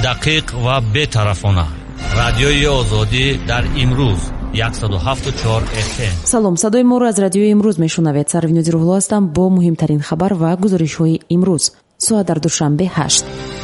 دقیق و بی‌طرفانه. رادیوی آزادی در امروز 107.4 FM. салом, садои моро аз радиои имрӯз мешунавед. Сарвино Зирӯғло ҳастам бо муҳимтарин хабар ва гузоришҳои имрӯз. соат дар душанбе 8.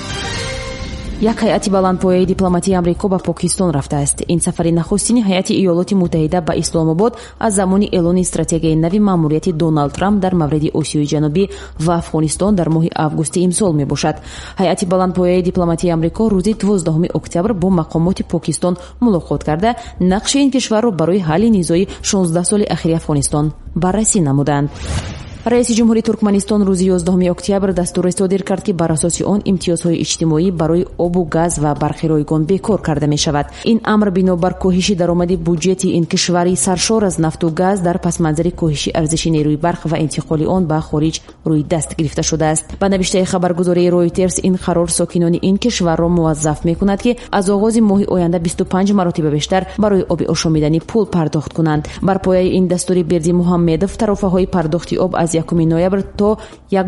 як ҳайати баландпояи дипломатии амрико ба покистон рафтааст. ин сафари нахустини ҳайати иёлоти муттаҳида ба исломобод аз замони эълони стратегияи нави маъмурияти Доналд Трамп дар мавриди Осиёи ҷанубӣ ва Афғонистон дар моҳи августи имсол мебошад. ҳайати баландпояи дипломатии амрико рӯзи 12 октябр бо мақомоти Покистон мулоқот карда нақши ин кишварро барои ҳалли низои 16 соли ахири Афғонистон баррасӣ намуданд. раиси ҷумҳури Туркманистон рӯзи 11 октябр дастуре содир кард, ки бар асоси он имтиёзҳои иҷтимоӣ барои обу газ ва барқи ройгон бекор карда мешавад. ин амр бинобар коҳиши даромади буҷети ин кишвари саршор аз нафту газ дар пасманзари коҳиши арзиши нерӯи барқ ва интиқоли он ба хориҷ рӯи даст гирифта шудааст. ба навиштаи хабаргузории Reuters, ин қарор сокинони ин кишварро муваззаф мекунад, ки аз оғози моҳи оянда 25 маротиба бештар барои оби ошомиданӣ пул пардохт кунанд. бар пояи ин дастури Берди Муҳаммедов тарофаҳои пардохти об аз 1 ноябр то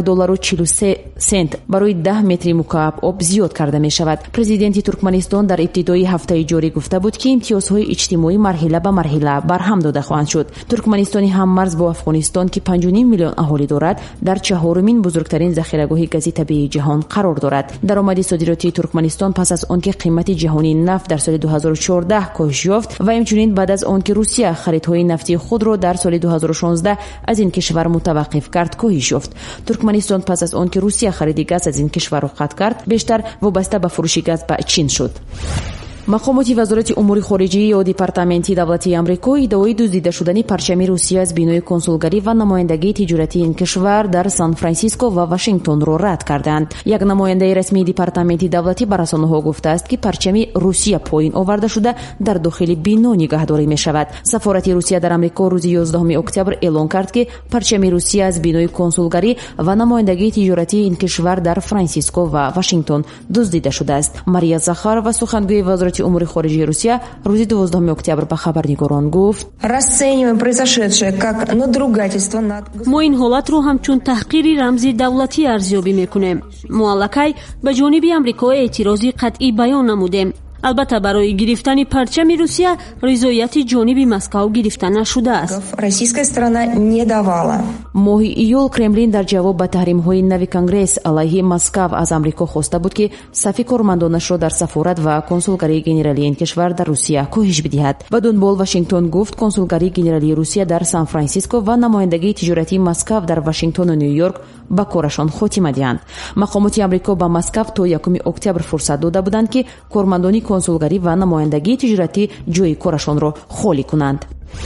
$1.43 барои 10 метри мукааб об зиёд карда мешавад. президенти Туркманистон дар ибтидои ҳафтаи ҷорӣ гуфта буд, ки имтиёзҳои иҷтимоӣ марҳила ба марҳила барҳам дода хоҳанд шуд. Туркманистони ҳаммарз бо Афғонистон, ки 5.5 миллион аҳолӣ дорад, дар чаҳорумин бузургтарин захирагоҳи гази табиии ҷаҳон қарор дорад. даромади содироти Туркманистон пас аз он ки қимати ҷаҳонии нафт дар соли 2014 коҳиш ёфт ва инчунин баъд аз он ки Русия харидҳои нафти худро дар соли 2016 аз ин кишвар мутаваққиф кард коҳиш ёфт. Туркманистон пас аз он ки Русия хариди газ аз ин кишварро қатъ кард, бештар вобаста ба фурӯши газ ба Чин шуд. мақомоти вазорати умури хориҷӣ ё департаменти давлатии амрико иддаои дуздида шудани парчами Русия аз бинои консулгарӣ ва намояндагии тиҷоратии ин кишвар дар Сан-Франсиско ва Вашингтонро рад карданд. як намояндаи расмии департаменти давлатӣ ба расонаҳо гуфтааст, ки парчами Русия поин оварда шуда дар дохили бино нигаҳдорӣ мешавад. сафорати Русия дар амрико рӯзи 11 октябр эълон кард, ки парчами Русия аз бинои консулгарӣ ва намояндагии тиҷоратии ин кишвар дар Франсиско ва Вашингтон дуздида шудааст. Мария Захарова, сухангӯи вазорати умури хориҷии Русия, рӯзи 12 октябр ба хабарнигорон гуфт: расцениваем произошедшее как надругательство над... мо ин ҳолатро ҳамчун таҳқири рамзи давлатӣ арзёбӣ мекунем. мо аллакай ба ҷониби амрико эътирози қатъӣ баён намудем. албатта барои гирифтани парчами Русия ризояти ҷониби Москав гирифта нашудааст. российская сторона не давала. моҳи июл Кремлин дар ҷавоб ба таҳримҳои нави Конгресс алайҳи Москав аз амрико хоста буд, ки сафи кормандонашро дар сафорат ва консулгарии генералии ин кишвар дар Русия коҳиш бидиҳад. ба дунбол Вашингтон гуфт, консулгарии генералии Русия дар Сан-Франсиско ва намояндагии тиҷоратии Москав дар Вашингтону Нью-Йорк ба корашон хотима диҳанд. мақомоти амрико ба Москав то 1 октябр фурсат дода буданд, ки кормандони консулгарӣ ва намояндагии тиҷоратӣ ҷойи корашонро холӣ кунанд.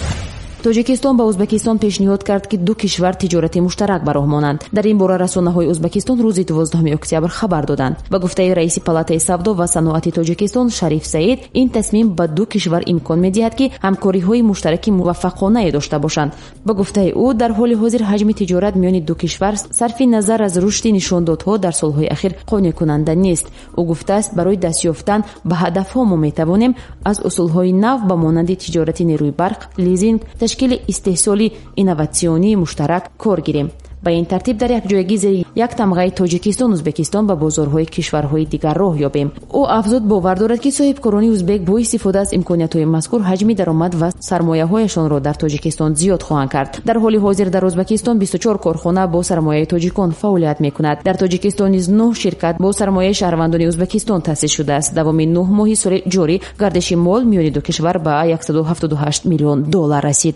тоҷикистон ба ӯзбекистон пешниҳод кард, ки ду кишвар тиҷорати муштарак ба роҳ монанд. дар ин бора расонаҳои ӯзбекистон рӯзи 12 октябр хабар доданд. ба гуфтаи раиси палатаи савдо ва саноати тоҷикистон Шариф Саид, ин тасмим ба ду кишвар имкон медиҳад, ки ҳамкориҳои муштараки муваффақонае дошта бошанд. ба гуфтаи ӯ, дар ҳоли ҳозир ҳаҷми тиҷорат миёни ду кишвар сарфи назар аз рушди нишондодҳо дар солҳои ахир қонеъкунанда нест. ӯ гуфтааст, барои дастёфт ёфтан ба ҳадафҳо мо метавонем аз усулҳои нав ба монанди тиҷорати нерӯи барқ, лизинг, ташкили истеҳсоли инноватсионии муштарак кор гирем. ба ин тартиб дар якҷоягӣ зери як тамғаи Тоҷикистон Ӯзбекистон ба бозорҳои кишварҳои дигар роҳ ёбем. ӯ афзуд бовар дорад, ки соҳибкорони ӯзбек бо истифода аз имкониятҳои мазкур ҳаҷми даромад ва сармояҳояшонро дар Тоҷикистон зиёд хоҳанд кард. дар ҳоли ҳозир дар Ӯзбекистон 24 корхона бо сармояи тоҷикон фаъолият мекунад. дар Тоҷикистон низ 9 ширкат бо сармояи шаҳрвандони Ӯзбекистон таъсис шудааст. давоми 9 моҳи соли ҷорӣ гардиши мол миёни ду кишвар ба $178 миллион расид.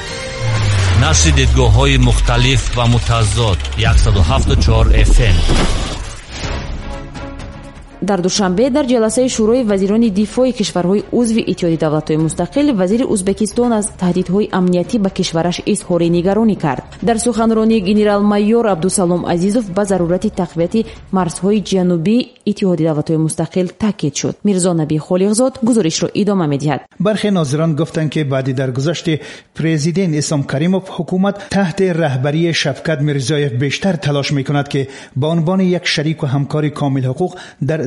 нашри дидгоҳҳои мухталиф ва мутазод 107.4 FM. дар душанбе дар ҷаласаи шӯрои вазирони дифои кишварҳои узви иттиҳоди давлатҳои мустақил, вазири Ӯзбекистон аз таҳдидҳои амниятӣ ба кишвараш изҳори нигаронӣ кард. дар суханронии генерал-майёр Абдусалом Азизов ба зарурати тақвияти марзҳои ҷанубии иттиҳоди давлатҳои мустақил таъкид шуд. мирзо Набӣ Холиғзод гузоришро идома медиҳад. бархе нозирон гуфтанд, ки баъди даргузашти президент Ислом Каримов ҳукумат таҳти раҳбарии Шавкат Мирзоев бештар талош мекунад, ки ба унвони як шарику ҳамкори комилҳуқуқ дар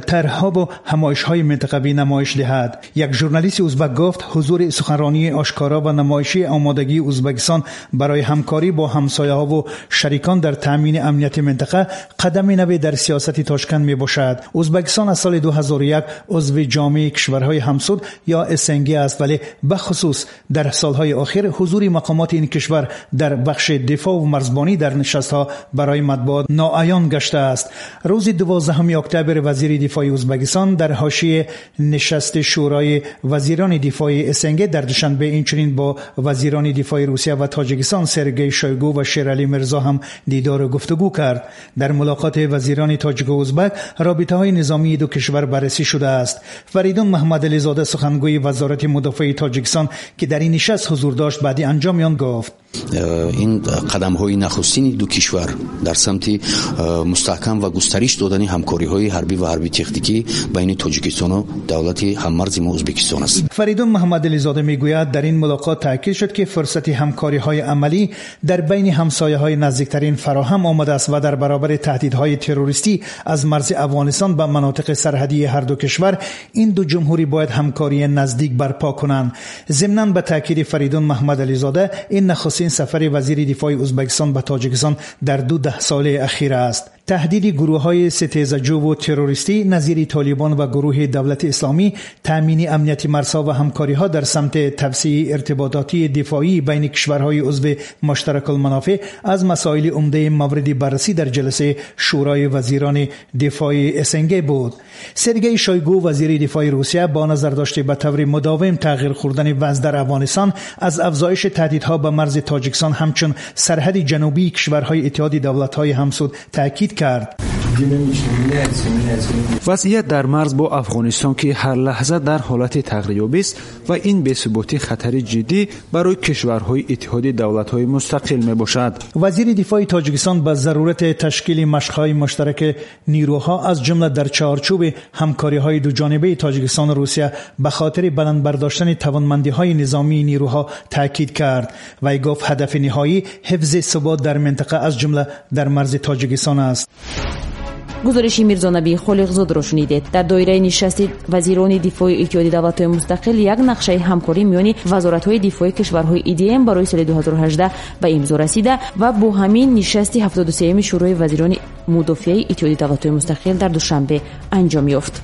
طرح‌ها و همایش‌های منطقوی نمایش دهد. یک ژورنالیست ازبک گفت حضور سخنرانی آشکارا و نمایشی آمادگی ازبکستان برای همکاری با همسایه‌ها و شریکان در تامین امنیت منطقه قدم نوی در سیاست تاشکند میباشد. ازبکستان از سال 2001 عضو جامعه کشورهای همسود یا اسنگ است، ولی بخصوص در سالهای اخیر حضور مقامات این کشور در بخش دفاع و مرزبانی در نشست‌ها برای مطبوعات ناعیان گشته است. روز 12 اکتبر وزیر دفاع ازبکستان در حاشیه نشست شورای وزیران دفاع اسنگ در دوشنبه اینچنین با وزیران دفاع روسیه و تاجیکستان سرگئی شویگو و شیرعلی میرزا هم دیدار و گفتگو کرد. در ملاقات وزیران تاجیک و ازبک رابطه‌های نظامی دو کشور بررسی شده است. فریدون محمدعلی زاده سخنگوی وزارت مدافع تاجیکستان که در این نشست حضور داشت بعد انجام آن گفت این قدم‌های نخستین دو کشور در سمت مستحکم و گسترش دادن همکاری‌های حربی و حربی تکنیکی بین تاجیکستان و دولت هممرز ما ازبکستان است. فریدون محمدعلی زاده میگوید در این ملاقات تاکید شد که فرصت همکاری‌های عملی در بین همسایه‌های نزدیکترین فراهم آمده است و در برابر تهدیدهای تروریستی از مرز افغانستان به مناطق سرحدی هر دو کشور این دو جمهوری باید همکاری نزدیک برپا کنند. ضمناً به تاکید فریدون محمدعلی زاده این نخستین سفر وزیر دفاع ازبکستان به تاجیکستان در 12 سال اخیر است. تهدید گروه‌های ستیزجو و تروریستی نظیر طالبان و گروه دولت اسلامی، تامین امنیت مرزها و همکاری‌ها در سمت توسعه ارتباطاتی دفاعی بین کشورهای عضو مشترک المنافع از مسائل عمده مورد بررسی در جلسه شورای وزیران دفاع اسنگ بود. سرگئی شویگو وزیر دفاع روسیه با نظر داشته به طور مداوم تغییر خوردن وضع در افغانستان از افزایش تهدیدها به مرز تاجیکستان همچون سرحد جنوبی کشورهای اتحاد دولت‌های همسود تاکید کرد. وضعیت در مرز با افغانستان که هر لحظه در حالت تغییریابی است و این بی‌ثباتی خطری جدی برای کشورهای اتحاد دولت‌های مستقل میباشد. وزیر دفاع تاجیکستان به ضرورت تشکیل مشق‌های مشترک نیروها از جمله در چارچوب همکاری‌های دو جانبه تاجیکستان و روسیه به خاطر بلند برداشتن توانمندی‌های نظامی نیروها تاکید کرد. وی گفت هدف نهایی حفظ ثبات در منطقه از جمله در مرز تاجیکستان است. گزارش میرزانبی خالقزاد را شنیدید. در دایره نشست وزیران دفاع اتحاد دولت‌های مستقل یک نقشه همکاری میان وزارت‌های دفاع کشورهای EDM برای سال 2018 به امضا رسیده و با همین نشست 73 شورای وزیران مدافع اتحاد دولت‌های مستقل در دوشنبه انجام یافت.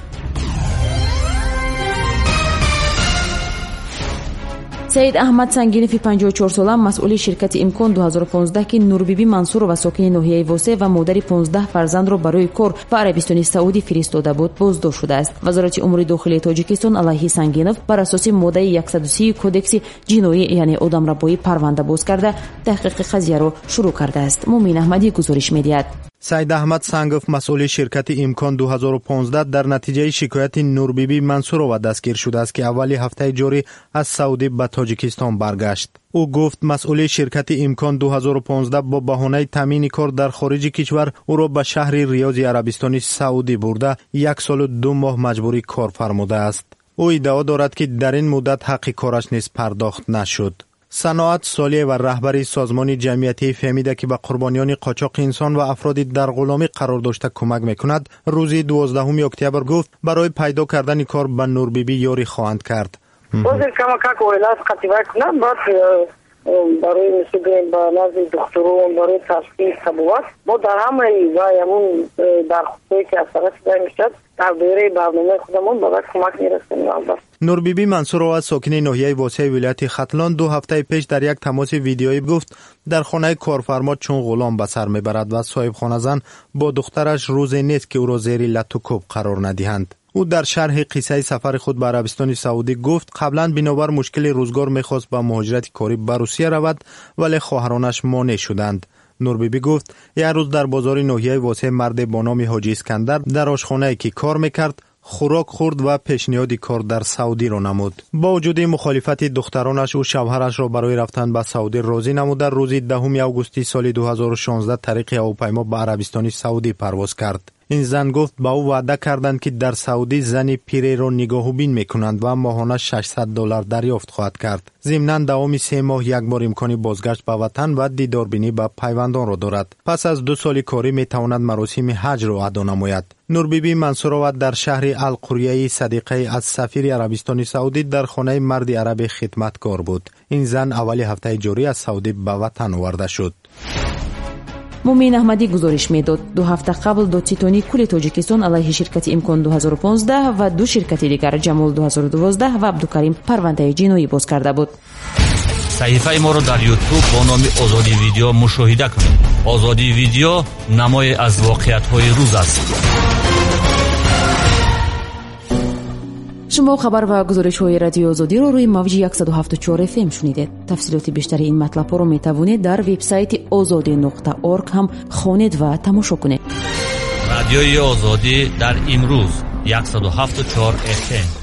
سید احمد سنگینفی 54 ساله مسئول شرکت امکان 2015 که نوربیبی منصور و ساکن ناحیه واسه و مادر 15 فرزند را برای کار به عربستان سعودی فرستاده بود بازداشت شده است. وزارت امور داخلی تاجیکستان علیه سنگینف بر اساس ماده 130 کدکس جنایی یعنی آدمربایی پرونده باز کرده تحقیق قضیه را شروع کرده است. مومین احمدی گزارش می‌دهد. سید احمد سنگف مسئول شرکت امکان 2015 در نتیجه شکایت نوربیبی منصورова دستگیر شده است که اولی هفته جاری از سعودی به تاجیکستان برگشت. او گفت مسئول شرکت امکان 2015 با بهانه تامین کار در خارج کشور او را به شهر ریاض عربستان سعودی برده 1 سال و 2 ماه مجبوری کار فرموده است. او ادعا دارد که در این مدت حق کارش نیز پرداخت نشد. صنعت سالیه و رهبری سازمان جمعیتی فهمیده که به قربانیان قاچاق انسان و افرادی در غلامی قرار داشته کمک میکند. روز 12 اکتبر گفت برای پیدا کردن کار به نوربیبی یاری خواهند کرد. برای مثل با نزد دکتران برای تشخیص تبوات ما در همه زایمون در خطوی که اثرات شده میشد در دوره برنامه خودمون باید کمک میرسیم. نوربیبی منصورova ساکن ناحیه واسع ولایت ختلان 2 هفته پیش در یک تماس ویدیویی گفت در خانه کارفرما چون غلام به سر میبرد و صاحب خانه زن با دخترش روزی نیست که او را زیر لط و کوب قرار ندهند. او در شرح قصه سفر خود به عربستان سعودی گفت قبلا بنابر مشکل روزگار میخواست به مهاجرت کاری به روسیه رود ولی خواهرانش مانع شدند. نوربیبی گفت یک روز در بازار ناحیه واسع مرد با نام حاجی اسکندر در آشخانه‌ای که کار میکرد خوراک خورد و پیشنهاد کار در سعودی را نمود. با وجود مخالفت دخترانش و شوهرش را برای رفتن به سعودی راضی نمود. در روز 10 آگوست سال 2016 طریق هواپیما به عربستان سعودی پرواز کرد. این زن گفت با او وعده کردند که در سعودی زن پیری را نگاهوبین میکنند و ماهانه $600 دریافت خواهد کرد. ضمناً دوام 3 ماه یک بار امکان بازگشت به وطن و دیداربینی با پیوندان را دارد. پس از 2 سال کاری میتواند مراسم حج را ادا نماید. نور بیبی منصورова در شهر القریه صدیقه از سفیر عربستان سعودی در خانه مرد عرب خدمتکار بود. این زن اول هفته جاری از سعودی به وطن آورده شد. мумин аҳмадӣ гузориш медод 2 ҳафта қабл додситони кули тоҷикистон алайҳи ширкати имкон 2015 ва 2 ширкати дигар ҷамол 2012 ва абдукарим парвандаи ҷиноӣ боз карда буд. саҳифаи моро дар ютуб бо номи озодӣ видео мушоҳида кунед. озодӣ видео намое аз воқеиятҳои рӯз аст. шумо хабар ва гузоришҳои радиои озодиро рӯи мавҷи 174 FM шунидед. тафсилоти бештари ин матлабҳоро метавонед дар вебсайти ozodi.org ҳам хонед ва тамошо кунед. радиои озодӣ дар имрӯз 174 FM.